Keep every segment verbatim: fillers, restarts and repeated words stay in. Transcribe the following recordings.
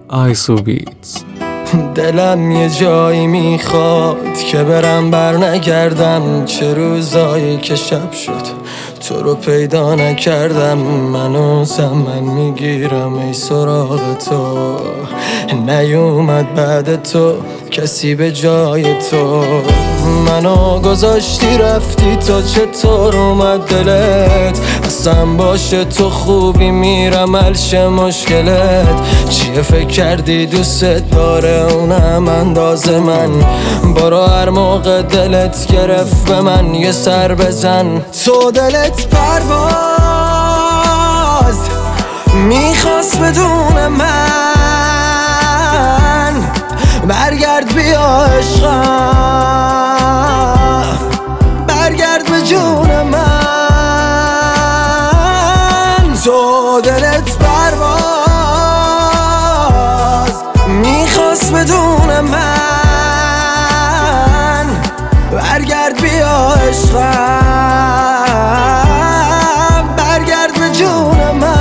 آیسو بیتس. دلم یه جایی میخواد که برم بر نگردم، چه روزایی که شب شد تو رو پیدا نکردم. منو زمن میگیرم ای سراغ تو، نیومد بعد تو کسی به جای تو. منو گذاشتی رفتی تا چطور اومد دلت، اصلا باشه تو خوبی میرم حلش مشکلت. چیه فکر کردی دوست داره اونم انداز من، برو هر موقع دلت گرفت به من یه سر بزن. تو دلت پرواز میخواست بدون من، برگرد بیا عشقم، برگرد به جون من. تو دلت پرواز میخواست بدون من، برگرد بیا عشقم، برگرد به جون من.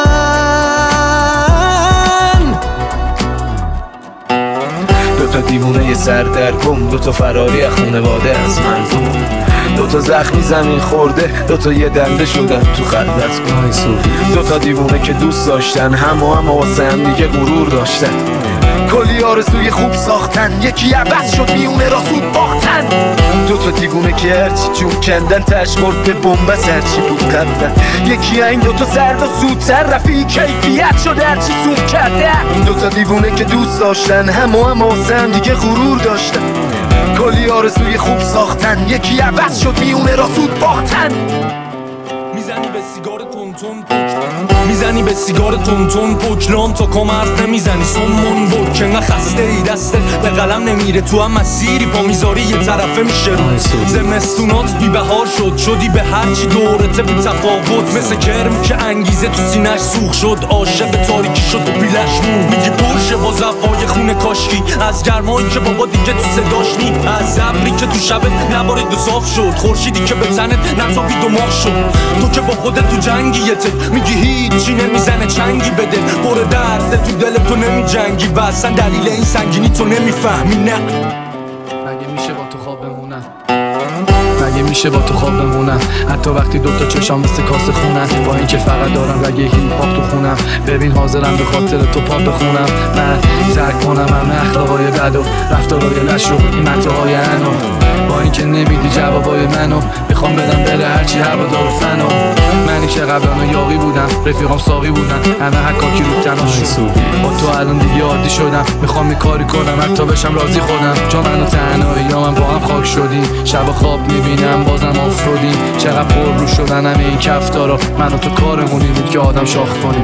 دوتا دیوونه سردرگم، دوتا فراری از خونواده از من، دوتا زخمی زمین خورده، دوتا یه دنده شدن تو خلوت کن. دوتا دیوونه که دوست داشتن هم و هم واسه هم دیگه غرور داشتن، کلی آرزوی خوب ساختن، یکی عوض شد میونه را زود باختن. دوتا دیوونه که هرچی جون کندن تش خورد به بومبس هرچی بود قبلن. یکی این دوتا سرد و سودتر رفی کیفیت شد هرچی زود کرده. دوتا دیوونه که دوست داشتن هم و هم واسه هم دیگه غرور داشتن، کلی آرزوی خوب ساختن، یکی عوض شد میونه را زود باختن. میزنی به سیگار تونتون پوک، میزنی به سیگار تونتون پوک، لام تا کم حرف نمیزنی سمون بود که نه خسته ای دستت به قلم نمیره، تو هم مسیری پا میذاری یه طرفه میشه رود. زمستونات بی بهار شد، شدی به هرچی دورته بی تفاوت، مثل کرم که انگیزه تو سینش سوخ شد، عاشق تاریکی شد و بیلش مون. میگی پرشه با زبای خونه کاشکی، از گرمایی که بابا دیگه تو صداش نی، از ابری که تو شبت نبارید و صاف شد، خورشیدی که به تنت نتابید و ماه شد. تو که با خودت تو جنگیته میگی هیچی نمیزنه چنگی بده، پر درد تو دل تو نمی جنگی و اصلا دلیل این سنگینی تو نمیفهمی. نه مگه میشه با تو خواب بمونم، مگه میشه با تو خواب بمونم، حتی وقتی دوتا چشام مثل کاسه خونن، با این که فقط دارم رگه هیپ هاپ تو خونم. ببین حاضرم به خاطر تو پاپ بخونم، من ترک کنم همه اخلاقای بد و رفتارهای لش و این متاهای انو، با این که نمیدی جوابای منو، میخوام بدم بره هرچی هوادار و فنو. منی که قبلا یاقی بودم، رفیقام ساقی بودن، همه حکاکی رو تنها شد. با تو الان دیگه عادی شدم، میخوام یه کاری کنم حتی بشم راضی خودم. جا منو تنهایی یا من با هم خاک شدیم، شب خواب میبینم بازم آفرودیم. چقدر پر رو شدن همه این کفتارا، من و تو کارمونی بود که آدم شاخ کنیم.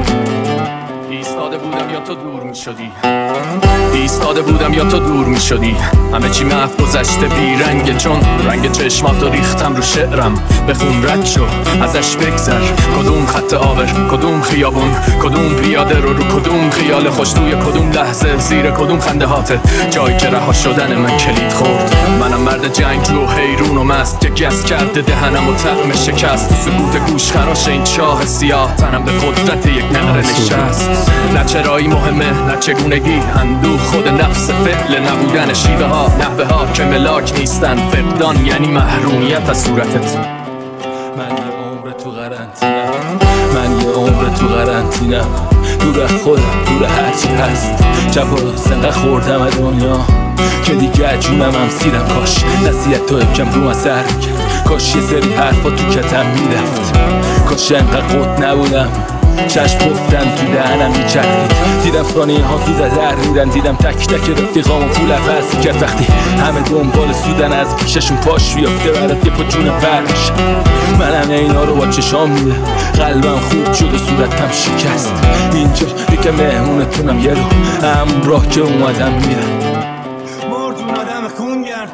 ایستاده بودم یا تو دور می شدی، ایستاده بودم یا تو دور می شدی، همه چی محو گذشته بی رنگه، چون رنگ چشماتو ریختم رو شعرم. بخون رد شو ازش بگذر، کدوم خط آبر، کدوم خیابون، کدوم پیاده رو رو کدوم خیال خوش، توی کدوم لحظه زیر کدوم خنده هاته، جایی که رها شدن من کلید خورد. منم مرد جنگجو حیرون و مست که گس کرده دهنم و طعم شکست، تو سکوت گوش خراش این چاه سیاه تنم به قدرت یک نعره نشست. نه چرایی مهمه نه چگونگی، اندوه خود نفس فعل نبودن، شیوه ها نحوه ها که ملاک نیستن، فقدان یعنی محرومیت از صورتت. من یه عمر تو قرنطینه، من یه عمر تو قرنطینه، دور خودم دور هرچی هست، جواب سنقه خوردم از دنیا که دیگه جونم هم سیرم. کاش نصیحت تو کم رو اثر کرد، کاش یه سری حرفا تو کتم میرفت، کاش انقدر قد نبودم چشم گفتن تو دهنم میچرخید. دیدم فرانی حافظ از در میدن، دیدم تک تک رفیقامو پول عوض کرد، وقتی همه دنبال سودن از پیششون پاش بیافته برات یه پا جون برش. من همه اینا رو با چشام میده، قلبم خوب شد و صورتم شکست. اینجا دیگه مهمونتونم یه رو همراه که اومدم میرم. مردون آدم خونگرد،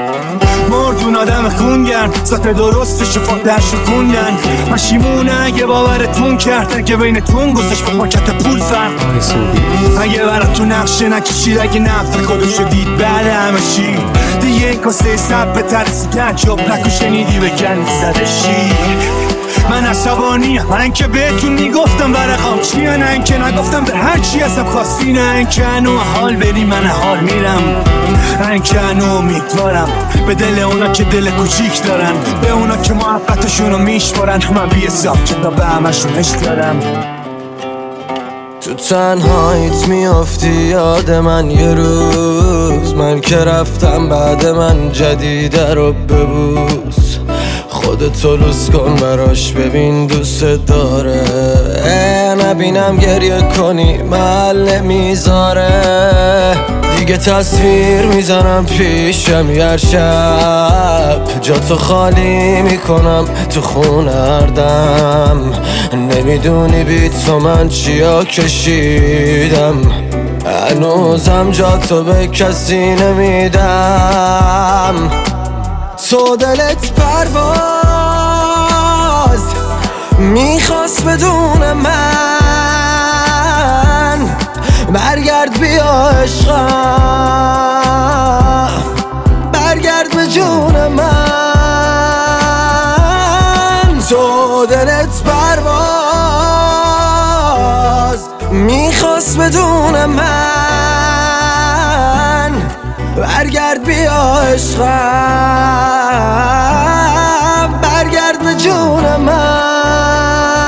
مردون آدم خونگرد، ذات درست شفاف در شکوندن. مشیمونه اگه باورتون کرد، اگه بینتون گذاشت با پاکت پول فرق، اگه براتون نقشه نکشید، اگه نفت خودشو دید بعد همه چی دیگه این کاسه سب به ترسیدن چوب نکو شنیدی بکن زده شیر. من عصبانیم، من که بهتون میگفتم ورقام چیه، نه اینکه نگفتم به هر چی ازم خواستی، نه اینکه هنو حال بری من حال میرم، نه اینکه هنو امیدوارم به دل اونا که دل کوچیک دارن، به اونا که محبتشونو میشمارن. من بی حساب چطا به همشون عشق دارم. تو تنهاییت میافتی یاد من یه روز، من که رفتم بعد من جدیده رو ببوس، خودتو لوس کن براش ببین دوست داره، نبینم گریه کنی محل نمیذاره، دیگه تصویر میزنم پیشم هر شب، جاتو خالی میکنم تو خونه هردم، نمیدونی بی تو من چیا کشیدم، هنوزم جاتو به کسی نمیدم. تو دلت پرواز میخواست بدون من، برگرد بیا عشقم، برگرد به جون من. تو دلت پرواز میخواست بدون من، برگرد بیا عشقم، برگرد به جون من.